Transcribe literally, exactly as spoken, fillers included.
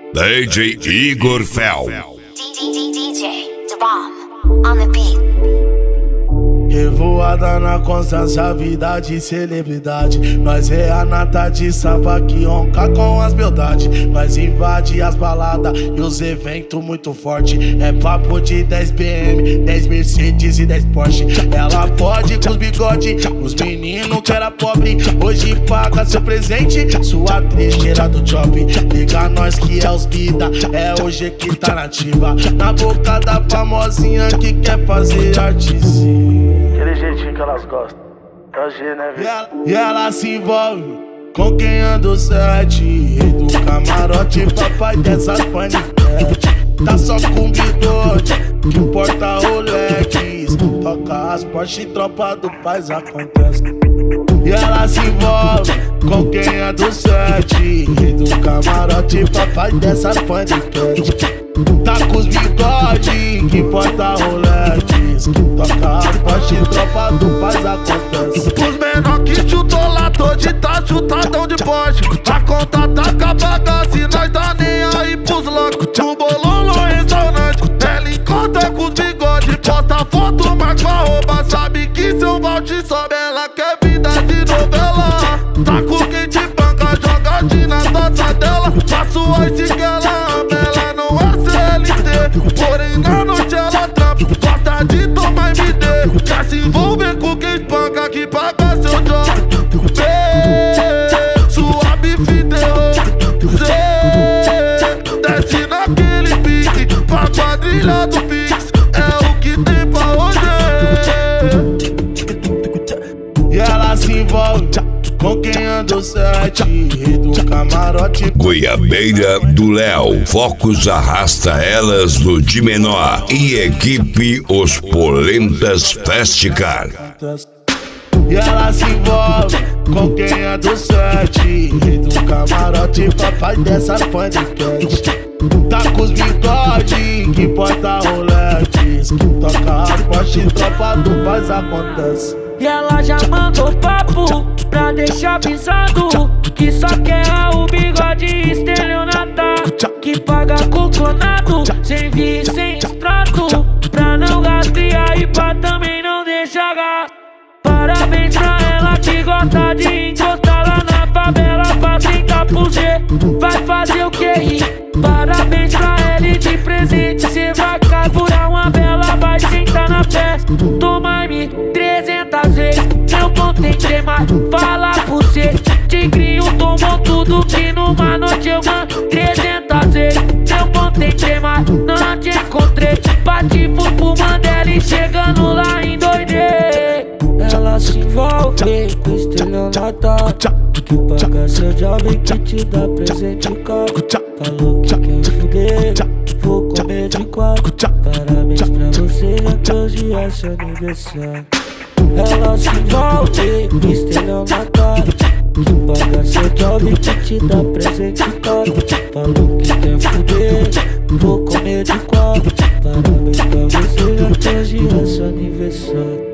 D J Igor Fel. D J The Bomb on the beat. Revoada na constância, vida de celebridade. Nós é a nata de samba que ronca com as beldades. Nós invade as baladas e os eventos muito forte. É papo de dez B M, dez Mercedes e dez Porsche. Ela pode com os bigode, os meninos que era pobre. Hoje paga seu presente, sua trecheira do job. Liga nós que é os vida, é hoje que tá nativa. Na boca da famosinha que quer fazer artezinha. Aquele jeitinho que elas gostam. É o G, né, velho? E ela, e ela se envolve com quem anda o sete. Rei do camarote, papai dessas paniquete. Tá só com bigode, que importa Rolex. Toca as Porsche, tropa do paz acontece. E ela se envolve com quem anda o sete. Rei do camarote, papai dessas paniquete. Tá com os bigode, que importa Rolex. Toca as Porsche, tropa do paz acontece. Os menor que chutou lá, hoje tá chutadão de Porsche. A conta tá acabada, se nós tá nem aí pros loucos. O bolão no restaurante, ela encontra com os bigode. Posta foto, marca arroba, sabe que seu Valde sobe. Ela quer vida de novela, tá com quem te banca, jogadinha na dança dela. Faço ice que ela ama, ela não é C L T. Porém na noite ela trampa, gosta de tomar M D. Quer se envolver com quem espanca, que paga seu job. Vê, sua bife derrou. Zê, desce naquele pique, pra quadrilha do Pix. É o que tem pra hoje. E ela se envolve com quem anda o sete. Rei do camarote, Goiabeira do Léo. Focos arrasta elas do de menor. E equipe Os Polentas Festicar. e ela se envolve com quem é do sete. Rei do camarote, papai dessas paniquete. Tá com os bigode, que porta Rolex. Toca as Porsche, tropa do paz acontece. E ela já mandou papo pra deixar avisado que só quer o bigode estelionato, que paga com clonado, sem vício, sem extrato, pra não rastrear e pra também não deixar gato. Parabéns pra ela que gosta de encostar lá na favela pra sentar pro Z. Vai fazer o que rir? Parabéns pra ela e de presente cê vai carburar uma vela, vai sentar na festa. Toma-me trezentas vezes, não contente mais, fala pro cê. Tigrinho tomou tudo que numa noite eu mando trezentas vezes, não contente mais, não te encontrei. Bati fui pro Mandela e chegando lá em doidei. Ela se envolve com estelionato, que paga seu jovem que te dá presente caro. Falou que quer fuder, vou comer de quatro. Parabéns pra você, já hoje é seu aniversário. Ela se envolve com estelionato, que paga seu jovem que te dá presente caro. Falou que quer fuder, vou comer de quatro. Parabéns pra você, já hoje é seu aniversário.